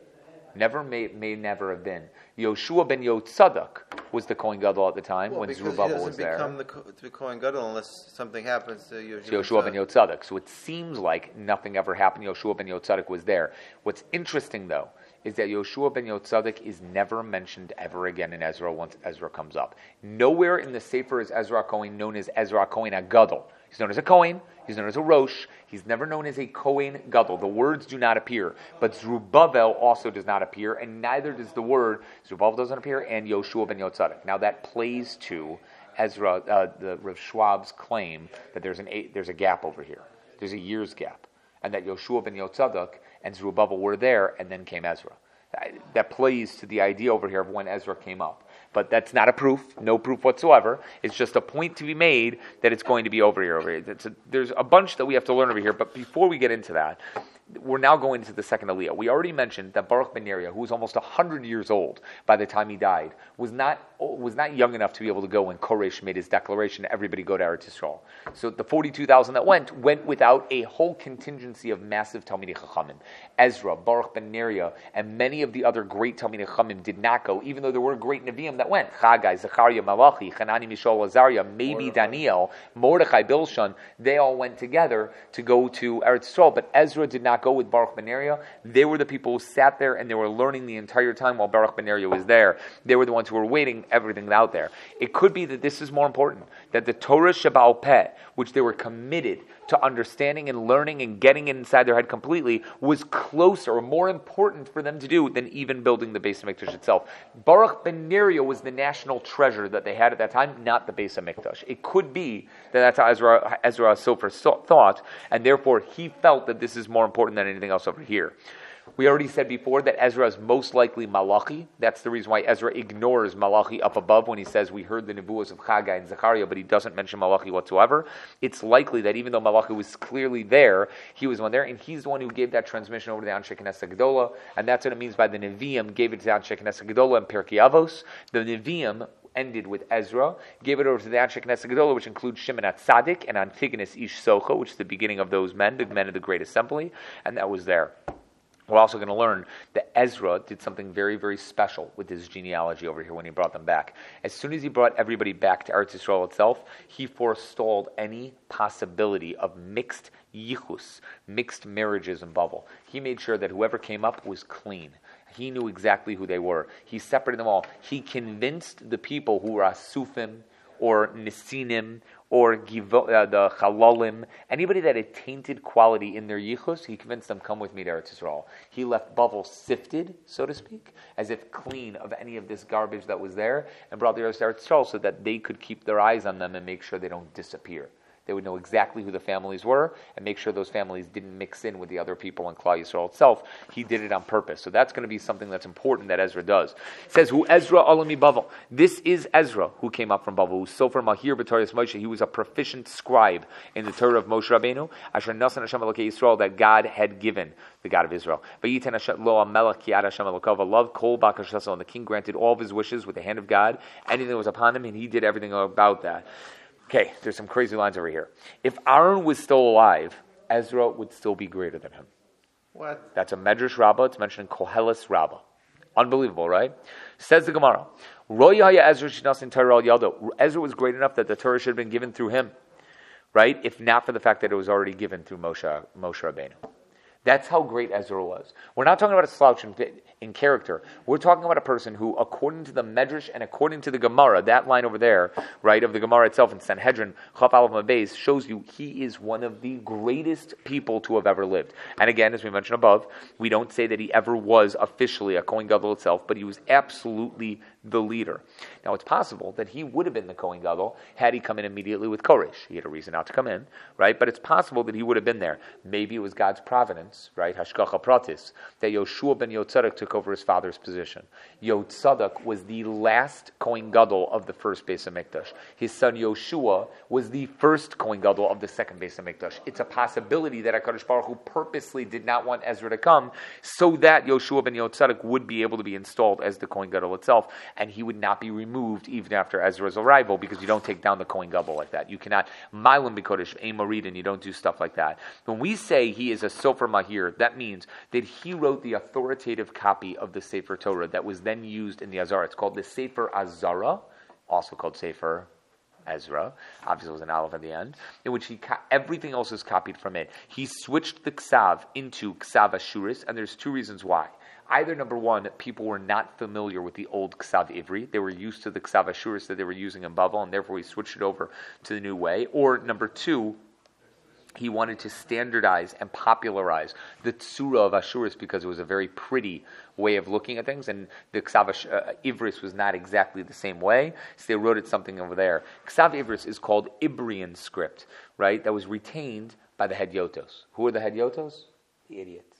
May never have been. Yoshua ben Yotzadak was the Kohen Gadol at the time when Zerubbabel was there. He doesn't become the Kohen Gadol unless something happens to Yoshua ben Yotzadak. So it seems like nothing ever happened. Yoshua ben Yotzadak was there. What's interesting, though, is that Yoshua ben Yotzadak is never mentioned ever again in Ezra once Ezra comes up. Nowhere in the Sefer is Ezra HaKohen known as Ezra HaKohen HaGadol. He's known as a Kohen. He's known as a Rosh. He's never known as a Kohen Gadol. The words do not appear. But Zerubbabel also does not appear, and neither does the word. Zerubbabel doesn't appear, and Yoshua ben Yotzadak. Now that plays to Ezra, the Rav Schwab's claim that there's a gap over here. There's a year's gap. And that Yoshua ben Yotzadak and Zerubbabel were there, and then came Ezra. That plays to the idea over here of when Ezra came up. But that's not a proof, no proof whatsoever. It's just a point to be made that it's going to be over here. There's a bunch that we have to learn over here, but before we get into that, we're now going to the second Aliyah. We already mentioned that Baruch ben Neriah, who was almost 100 years old by the time he died, was not young enough to be able to go when Koresh made his declaration, everybody go to Eretz Yisrael. So the 42,000 that went without a whole contingency of massive Talmidei Chachamim. Ezra, Baruch ben Neriah, and many of the other great Talmidei Chachamim did not go, even though there were great Nevi'im that went. Chagai, Zechariah, Malachi, Hanani, Mishael, Azariah, maybe Daniel, Mordechai, Bilshan, they all went together to go to Eretz Yisrael, but Ezra did not go with Baruch ben Neriah. They were the people who sat there and they were learning the entire time while Baruch ben Neriah was there. They were the ones who were waiting everything out there. It could be that this is more important, that the Torah Shebaal Peh, which they were committed to understanding and learning and getting it inside their head completely, was closer or more important for them to do than even building the Beis HaMikdash itself. Baruch ben Neriah was the national treasure that they had at that time, not the Beis HaMikdash. It could be that that's how Ezra HaSofer thought, and therefore he felt that this is more important than anything else over here. We already said before that Ezra is most likely Malachi. That's the reason why Ezra ignores Malachi up above when he says we heard the nebuahs of Chagai and Zechariah, but he doesn't mention Malachi whatsoever. It's likely that even though Malachi was clearly there, he was one there, and he's the one who gave that transmission over to the Anshe Knesset Gedolah, and that's what it means by the Nevi'im gave it to the Anshe Knesset Gedolah and Pirkei Avos. The Nevi'im ended with Ezra, gave it over to the Anshe Knesset Gedolah, which includes Shimon HaTzadik and Antigonus Ish Socha, which is the beginning of those men, the men of the Great Assembly, and that was there. We're also going to learn that Ezra did something very, very special with his genealogy over here when he brought them back. As soon as he brought everybody back to Eretz Yisrael itself, he forestalled any possibility of mixed yichus, mixed marriages in Bavel. He made sure that whoever came up was clean. He knew exactly who they were. He separated them all. He convinced the people who were Asufim, or Nisinim, or the Chalalim, anybody that had tainted quality in their yichus, he convinced them, come with me to Eretz Yisrael. He left Bavel sifted, so to speak, as if clean of any of this garbage that was there, and brought the Eretz Yisrael so that they could keep their eyes on them and make sure they don't disappear. They would know exactly who the families were and make sure those families didn't mix in with the other people in Klal Yisrael itself. He did it on purpose. So that's going to be something that's important that Ezra does. It says, "Who Ezra Alami Bavel." This is Ezra who came up from Bavel. Who Sofer Mahir B'Torah Moshe. He was a proficient scribe in the Torah of Moshe Rabbeinu. Asher Nasan Hashem Elokei Yisrael, that God had given, the God of Israel. V'yiten Hashem Lo Amelech Yad Hashem Elokava. Love Kol Bakashasel, and the king granted all of his wishes with the hand of God. Anything that was upon him, and he did everything about that. Okay, there's some crazy lines over here. If Aaron was still alive, Ezra would still be greater than him. What? That's a Medrash Rabbah. It's mentioned in Koheles Rabbah. Unbelievable, right? Says the Gemara. Ezra was great enough that the Torah should have been given through him, right? If not for the fact that it was already given through Moshe Rabbeinu. That's how great Ezra was. We're not talking about a slouch in character. We're talking about a person who, according to the Medrash and according to the Gemara, that line over there, right, of the Gemara itself in Sanhedrin, Chaf Aleph Mabez, shows you he is one of the greatest people to have ever lived. And again, as we mentioned above, we don't say that he ever was officially a Kohen Gadol itself, but he was absolutely the leader. Now, it's possible that he would have been the Kohen Gadol had he come in immediately with Koresh. He had a reason not to come in, right? But it's possible that he would have been there. Maybe it was God's providence, right? Hashgacha Pratis, that Yoshua ben Yotzadok took over his father's position. Yotzadok was the last Kohen Gadol of the first Beis HaMikdash. His son Yoshua was the first Kohen Gadol of the second Beis HaMikdash. It's a possibility that HaKadosh Baruch Hu purposely did not want Ezra to come so that Yoshua ben Yotzadok would be able to be installed as the Kohen Gadol itself, and he would not be removed even after Ezra's arrival, because you don't take down the Kohen Gadol like that. You cannot Milam B'Kodesh, Ein Marid, and you don't do stuff like that. When we say he is a Sofer Mahir, that means that he wrote the authoritative copy of the Sefer Torah that was then used in the Azara. It's called the Sefer Azara, also called Sefer Ezra. Obviously, it was an aleph at the end, in which everything else is copied from it. He switched the Ksav into Ksav Ashuris, and there's two reasons why. Either, number one, people were not familiar with the old Ksav Ivri. They were used to the Ksav Ashuris that they were using in Bavel, and therefore he switched it over to the new way. Or, number two, he wanted to standardize and popularize the Tzura of Ashuris because it was a very pretty way of looking at things, and the Ksav Ivris was not exactly the same way, so they wrote it something over there. Ksav Ivris is called Ibrian script, right? That was retained by the Hedyotos. Who are the Hedyotos? The idiots.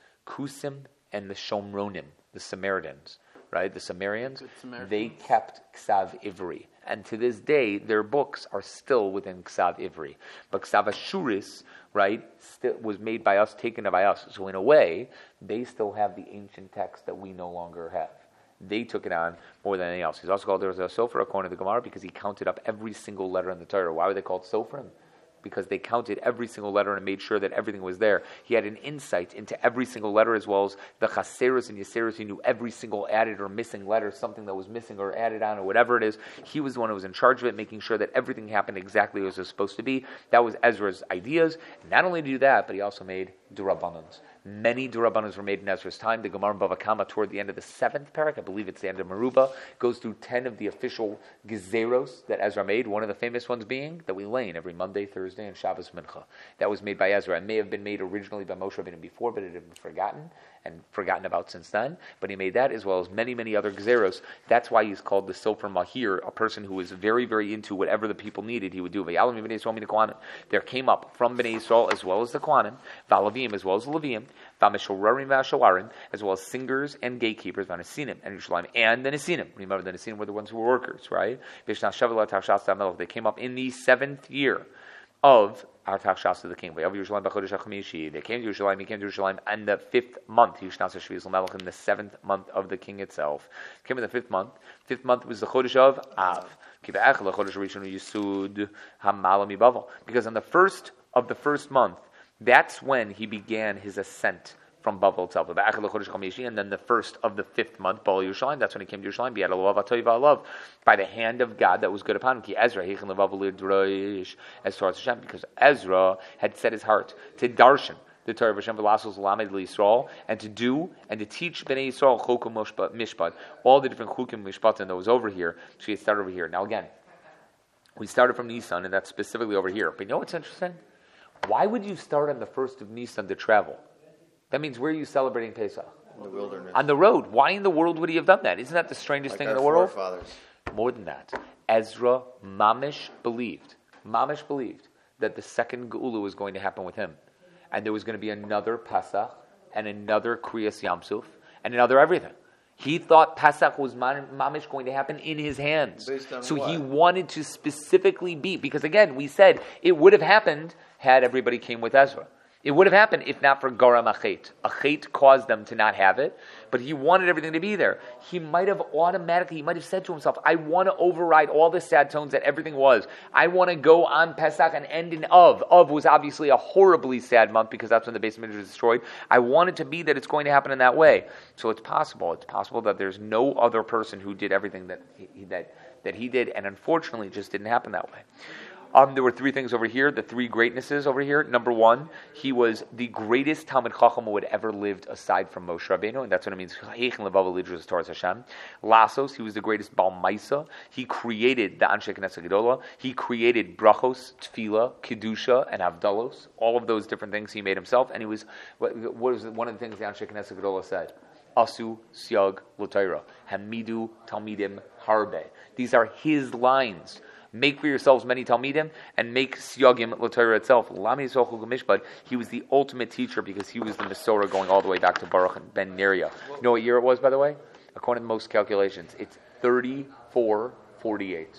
Kusim and the Shomronim, the Samaritans, right? The Sumerians, they kept Ksav Ivri. And to this day, their books are still within Ksav Ivri. But Ksav Ashuris, right, was made by us, taken by us. So in a way, they still have the ancient text that we no longer have. They took it on more than anything else. He's also called, there was a Sofer according to the Gemara because he counted up every single letter in the Torah. Why were they called Sofrim? Because they counted every single letter and made sure that everything was there. He had an insight into every single letter, as well as the chaseros and yaseros. He knew every single added or missing letter, something that was missing or added on or whatever it is. He was the one who was in charge of it, making sure that everything happened exactly as it was supposed to be. That was Ezra's ideas. And not only did he do that, but he also made Durabbanans. Many Durabbanans were made in Ezra's time. The Gemara in Bava Kama, toward the end of the 7th parak, I believe it's the end of Meruba, goes through 10 of the official Gezeros that Ezra made, one of the famous ones being that we lane every Monday, Thursday, and Shabbos Mincha. That was made by Ezra. It may have been made originally by Moshe Rabbeinu before, but it had been forgotten about since then. But he made that, as well as many, many other Gezeros. That's why he's called the Sofer Mahir, a person who was very, very into whatever the people needed, he would do. There came up from Bnei Yisrael, as well as the Kohanim, Valavim, as well as the Leviim, V'ameshorarim v'ashawarim, as well as singers and gatekeepers, V'anesinim and Yerushalayim, and the Nesinim. Remember, the Nesinim were the ones who were workers, right? They came up in the 7th year of Artaxerxes the king. They came to Yerushalayim, he came to Yerushalayim in the 5th month. In the 7th month of the king itself. He came in the 5th month. 5th month was the Chodesh of Av. Because on the first of the first month, that's when he began his ascent from Bavel itself. And then the first of the 5th month, Baal Yerushalayim, that's when he came to Yerushalayim, by the hand of God that was good upon him. Because Ezra had set his heart to darshan the Torah of Hashem v'lasos lamed l'Yisrael, and to do and to teach Bnei Yisrael chukim mishpat, all the different chukim mishpat that was over here. So he started over here. Now again, we started from Nisan, and that's specifically over here. But you know what's interesting? Why would you start on the 1st of Nisan to travel? That means where are you celebrating Pesach? In the wilderness. On the road. Why in the world would he have done that? Isn't that the strangest thing in the world? Forefathers. More than that. Ezra Mamish believed that the second Geula was going to happen with him. And there was going to be another Pesach and another Kriyas Yamsuf and another everything. He thought Pesach was mamish going to happen in his hands. So what? He wanted to specifically be, because again, we said it would have happened had everybody came with Ezra. It would have happened if not for Garam Achet. Achet caused them to not have it, but he wanted everything to be there. He might have said to himself, I want to override all the sad tones that everything was. I want to go on Pesach and end in Av. Av was obviously a horribly sad month because that's when the Beis Mikdash was destroyed. I want it to be that it's going to happen in that way. So it's possible. It's possible that there's no other person who did everything that he did, and unfortunately it just didn't happen that way. There were 3 things over here, the 3 greatnesses over here. Number 1, he was the greatest Talmid Chacham who had ever lived aside from Moshe Rabbeinu, and that's what it means. Lasos, he was the greatest Baal Maisa. He created the Anshe Knesset Gedola. He created Brachos, Tefillah, Kedusha, and Avdalos. All of those different things he made himself, and he was, what was one of the things the Anshe Knesset Gedola said? Asu Siag L'Torah, Hamidu Talmidim Harbe. These are his lines. Make for yourselves many Talmidim and make Siyagim L'Torah itself. He was the ultimate teacher because he was the Masorah going all the way back to Baruch ben Neriah. You know what year it was, by the way? According to most calculations, it's 3448.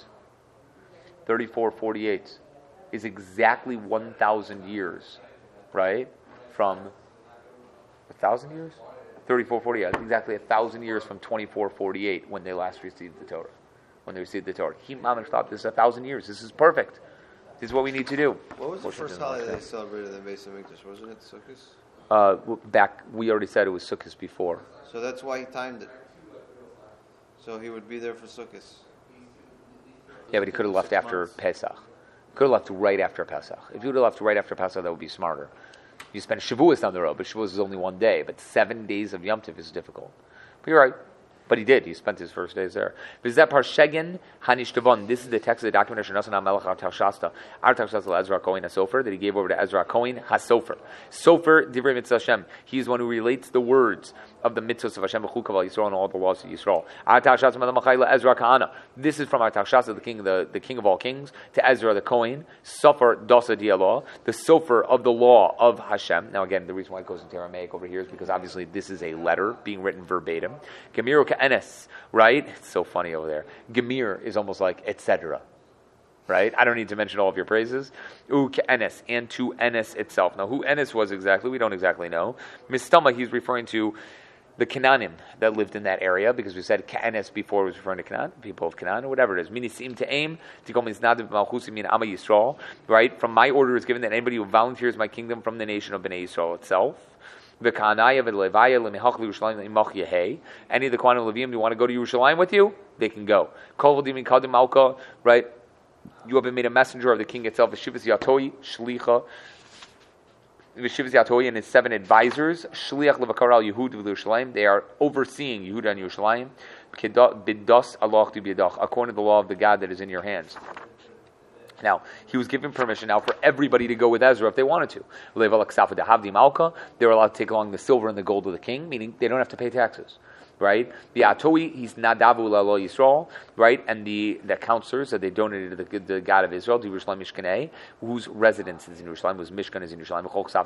3448 is exactly 1,000 years, right? From 1,000 years? 3448, exactly 1,000 years from 2448 when they last received the Torah. When they received the Torah. He Mamish thought this is 1,000 years. This is perfect. This is what we need to do. What was the first holiday they celebrated in the Beis Hamikdash? Wasn't it Sukkot? We already said it was Sukkot before. So that's why he timed it. So he would be there for Sukkot. Yeah, but he could have left after Pesach. Could have left right after Pesach. If he would have left right after Pesach, that would be smarter. You spend Shavuos down the road, but Shavuos is only one day. But 7 days of Yom Tov is difficult. But you're right. But he did. He spent his first days there. V'zeh Parshegen Hanishtavon. This is the text of the document of Shanasan HaMelech Artaxerxes. Artaxerxes Ezra Kohen HaSofer that he gave over to Ezra Kohen HaSofer. Sofer Divrei Mitzvah Hashem. He is one who relates the words of the mitzvahs of Hashem B'chukav Al Yisrael and all the laws of Yisrael. Artaxerxes Melech Ezra Kahana. This is from Artaxerxes, the king of all kings, to Ezra the Kohen. Sofer Dosa Dialah, the Sofer of the law of Hashem. Now again, the reason why it goes into Aramaic over here is because obviously this is a letter being written verbatim. Gemiro Enes, right? It's so funny over there. Gemir is almost like etc. Right? I don't need to mention all of your praises. Enes, and to Enes itself. Now, who Enes was exactly, we don't exactly know. Mistama, he's referring to the Canaanim that lived in that area, because we said Enes before was referring to Canaan, people of Canaan, or whatever it is. Minisim to aim, Tikom means Nadav Malchusim min Ama Yisrael, right? From my order is given that anybody who volunteers my kingdom from the nation of Bnei Yisrael itself. Any of the Kohanim Leviim who want to go to Yerushalayim with you, they can go. Right? You have been made a messenger of the king itself. V'shivas Yatoi Shlicha. V'shivas Yatoi and his 7 advisors. Shliach Levakar al Yehud v'Yerushalayim. They are overseeing Yehuda and Yerushalayim. Bidos Allah tu b'yadach, according to the law of the God that is in your hands. Now, he was given permission now for everybody to go with Ezra if they wanted to. They're allowed to take along the silver and the gold of the king, meaning they don't have to pay taxes. right? The Atoi, he's Nadavu Lalo Yisrael, right? And the counselors that they donated to the God of Israel, to Yerushalayim Mishkanei, whose residence is in Yerushalayim, whose Mishkan is in Yerushalayim,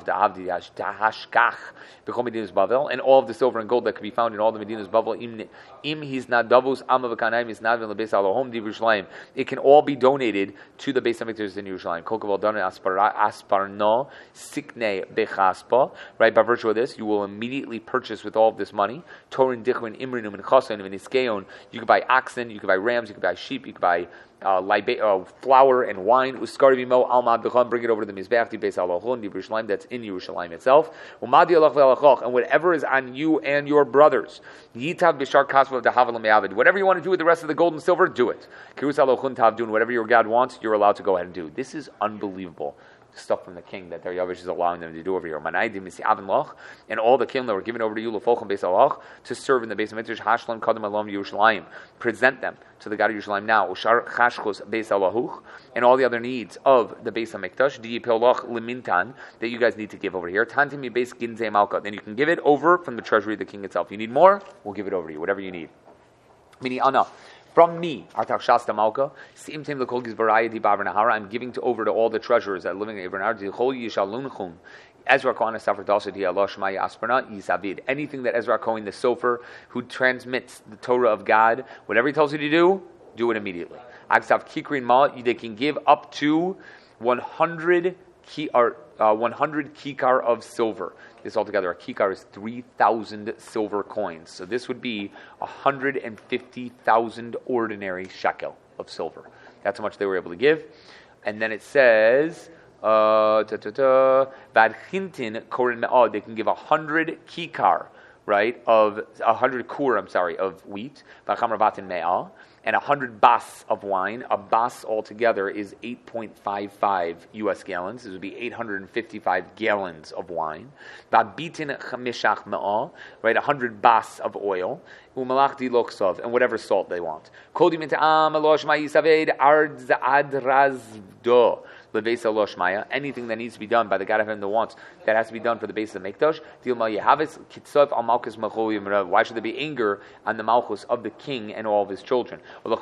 and all of the silver and gold that could be found in all the Medinas Bavel, im he's Nadavus Amavakanaim, is Nadvin Lebes Alohom di Yerushalayim. It can all be donated to the Beis HaMikdash in Yerushalayim. Kokaval Dana Asparno Sikne Bechaspa, right? By virtue of this, you will immediately purchase with all of this money. Torin Dichrin Imrinum and Chason and Iskeon. You could buy oxen, you could buy rams, you could buy sheep, you could buy flour and wine. Uskarivimo Almad Bechon, bring it over to the Mizbeach di Beis Alohon di Yerushalayim. That's in Yerushalayim itself. Umadi Alach ve'alachach, and whatever is on you and your brothers. Yitav b'shar kasva v'dahav l'me'avid. Whatever you want to do with the rest of the gold and silver, do it. Kirus Alohun Tavdun. Whatever your God wants, you're allowed to go ahead and do. This is unbelievable stuff from the king that Daryavish is allowing them to do over here. And all the kingdom that were given over to you to serve in the Beis HaMikdash, Hashlam Kadam Alom Yerushalayim. Present them to the God of Yerushalayim now. Ushar Chashkos Beis Alahuch, and all the other needs of the Beis HaMikdash, Diyipelach Limintan, that you guys need to give over here. Tantimi Beis Ginzei Malka. Then you can give it over from the treasury of the king itself. If you need more, we'll give it over to you, whatever you need. Mini Anna. From me, Artak Shasta Malka, same time the Kolgis Baraya di Bavar Nahara, I'm giving over to all the treasurers that are living in Abraham, Ezra Kohen Safar Dasa di Allah Shmaya Asperna Yisavid. Anything that Ezra Kohen, the Sofer, who transmits the Torah of God, whatever he tells you to do it immediately. Agsav Kikrin Ma, they can give up to 100 kikar of silver. This altogether, a kikar is 3,000 silver coins. So this would be 150,000 ordinary shekel of silver. That's how much they were able to give. And then it says, Vadchintin korin me'od, they can give 100 kikar, right, of 100 kur, of wheat. V'chamravatin me'ah. And 100 bas of wine. A bas altogether is 8.55 U.S. gallons. This would be 855 gallons of wine. Babitin chamishach me'ah, right, 100 bas of oil. Umalach di loksov, and whatever salt they want. Kodim it'am alosh ma'yisaved arz adrazdo. Anything that needs to be done by the God of Heaven that wants, that has to be done for the base of the Mikdash. Why should there be anger on the Malchus of the king and all of his children? And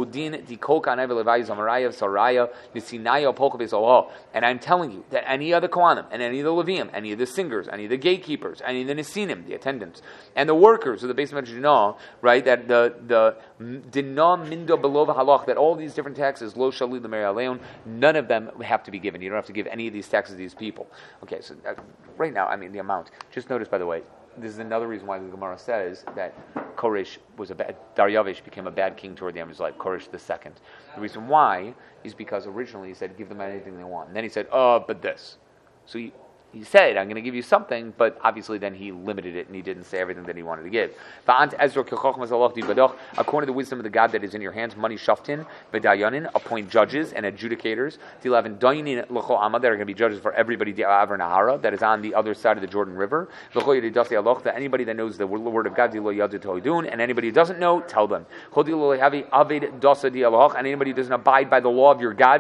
I'm telling you that any of the Kohanim, and any of the Leviim, any of the singers, any of the gatekeepers, any of the Nesinim, the attendants, and the workers of the base of Mikdash, right, that the Dinah Mindo Belova Halach, that all these different taxes, Lo Shali L'Meri Aleon, none of them have to be given. You don't have to give any of these taxes to these people. Okay, so right now, the amount. Just notice, by the way, this is another reason why the Gemara says that Koresh was Daryavish became a bad king toward the end of his life, Koresh II. The reason why is because originally he said, give them anything they want. And then he said, but this. So he said, I'm going to give you something, but obviously then he limited it and he didn't say everything that he wanted to give. According to the wisdom of the God that is in your hands, money shaftin, v'dayanin, appoint judges and adjudicators, that are going to be judges for everybody that is on the other side of the Jordan River. That anybody that knows the word of God, and anybody who doesn't know, tell them. And anybody who doesn't abide by the law of your God,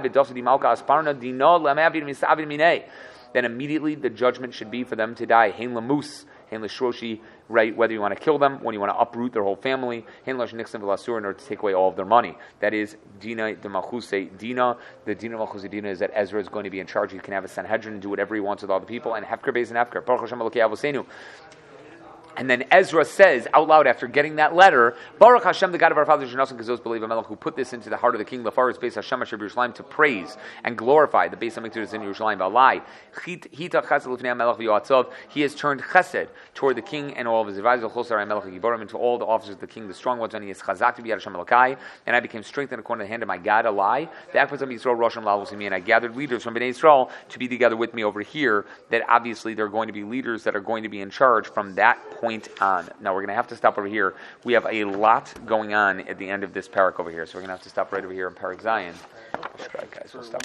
then immediately the judgment should be for them to die. Hein lamus, hein l'shroshi, right? Whether you want to kill them, when you want to uproot their whole family, hein lash nixim v'lasur, in order to take away all of their money. That is Dina de Malchusei Dina. The Dina Malchusei Dina is that Ezra is going to be in charge. He can have a Sanhedrin and do whatever he wants with all the people. And Hefker Beis and Hefker. Baruch Hashem Elokei Avosenu. And then Ezra says out loud after getting that letter, Baruch Hashem, the God of our fathers, who put this into the heart of the king, Lafaris Beis Hashem Asher Yerushalayim, to praise and glorify the Beis HaMikdash in Yerushalayim. He has turned chesed toward the king and all of his advisors, into all the officers of the king, the strong ones, and he is chazak to be Hashem Elokai, and I became strengthened according to the hand of my God, a lie. And I gathered leaders from Bnei Yisrael to be together with me over here, that obviously they're going to be leaders that are going to be in charge from that point on. Now we're going to have to stop over here. We have a lot going on at the end of this parak over here, so we're going to have to stop right over here in Parak Zion. Guys, we'll stop.